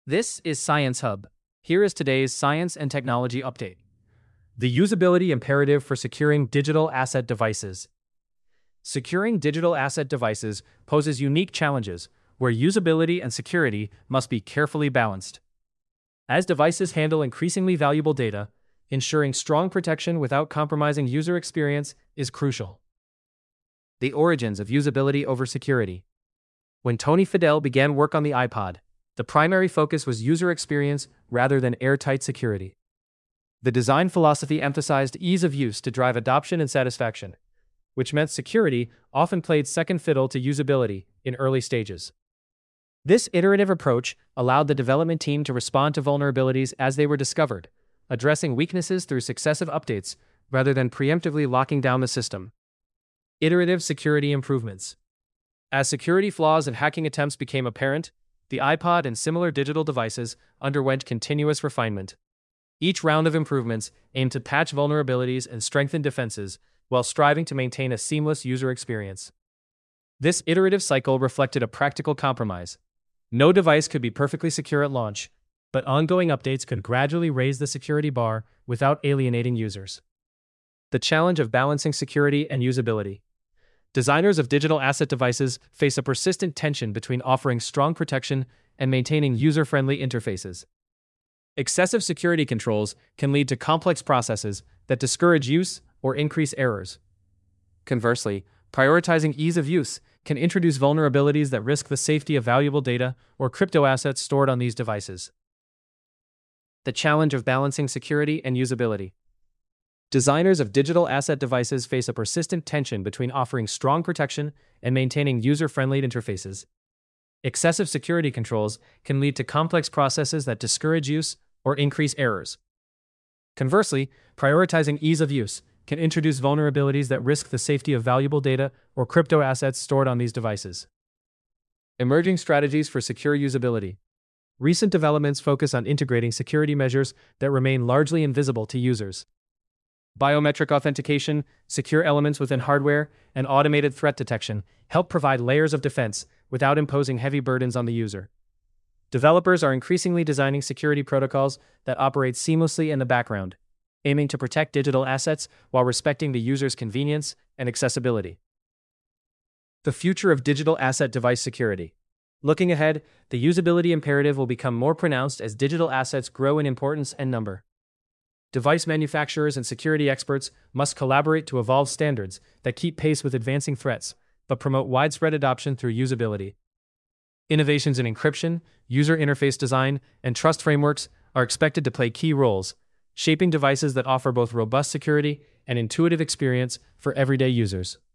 This is Science Hub. Here is today's science and technology update. The usability imperative for securing digital asset devices. Securing digital asset devices poses unique challenges where usability and security must be carefully balanced. As devices handle increasingly valuable data, ensuring strong protection without compromising user experience is crucial. The origins of usability over security. When Tony Fadell began work on the iPod, the primary focus was user experience rather than airtight security. The design philosophy emphasized ease of use to drive adoption and satisfaction, which meant security often played second fiddle to usability in early stages. This iterative approach allowed the development team to respond to vulnerabilities as they were discovered, addressing weaknesses through successive updates rather than preemptively locking down the system. Iterative security improvements. As security flaws and hacking attempts became apparent, the iPod and similar digital devices underwent continuous refinement. Each round of improvements aimed to patch vulnerabilities and strengthen defenses while striving to maintain a seamless user experience. This iterative cycle reflected a practical compromise. No device could be perfectly secure at launch, but ongoing updates could gradually raise the security bar without alienating users. The challenge of balancing security and usability. Designers of digital asset devices face a persistent tension between offering strong protection and maintaining user-friendly interfaces. Excessive security controls can lead to complex processes that discourage use or increase errors. Conversely, prioritizing ease of use can introduce vulnerabilities that risk the safety of valuable data or crypto assets stored on these devices. The challenge of balancing security and usability. Designers of digital asset devices face a persistent tension between offering strong protection and maintaining user-friendly interfaces. Excessive security controls can lead to complex processes that discourage use or increase errors. Conversely, prioritizing ease of use can introduce vulnerabilities that risk the safety of valuable data or crypto assets stored on these devices. Emerging strategies for secure usability. Recent developments focus on integrating security measures that remain largely invisible to users. Biometric authentication, secure elements within hardware, and automated threat detection help provide layers of defense without imposing heavy burdens on the user. Developers are increasingly designing security protocols that operate seamlessly in the background, aiming to protect digital assets while respecting the user's convenience and accessibility. The future of digital asset device security. Looking ahead, the usability imperative will become more pronounced as digital assets grow in importance and number. Device manufacturers and security experts must collaborate to evolve standards that keep pace with advancing threats, but promote widespread adoption through usability. Innovations in encryption, user interface design, and trust frameworks are expected to play key roles, shaping devices that offer both robust security and intuitive experience for everyday users.